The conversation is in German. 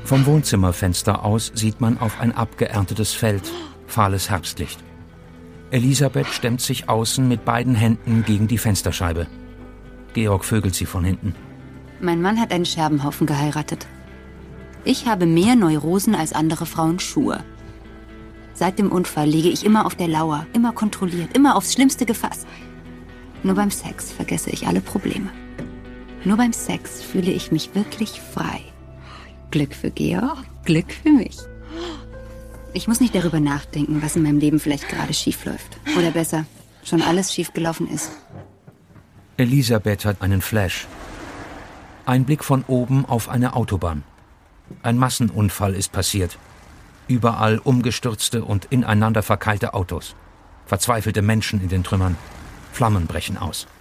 Vom Wohnzimmerfenster aus sieht man auf ein abgeerntetes Feld, fahles Herbstlicht. Elisabeth stemmt sich außen mit beiden Händen gegen die Fensterscheibe. Georg vögelt sie von hinten. Mein Mann hat einen Scherbenhaufen geheiratet. Ich habe mehr Neurosen als andere Frauen Schuhe. Seit dem Unfall liege ich immer auf der Lauer, immer kontrolliert, immer aufs Schlimmste gefasst. Nur beim Sex vergesse ich alle Probleme. Nur beim Sex fühle ich mich wirklich frei. Glück für Georg, Glück für mich. Ich muss nicht darüber nachdenken, was in meinem Leben vielleicht gerade schief läuft. Oder besser, schon alles schiefgelaufen ist. Elisabeth hat einen Flash. Ein Blick von oben auf eine Autobahn. Ein Massenunfall ist passiert. Überall umgestürzte und ineinander verkeilte Autos. Verzweifelte Menschen in den Trümmern. Flammen brechen aus.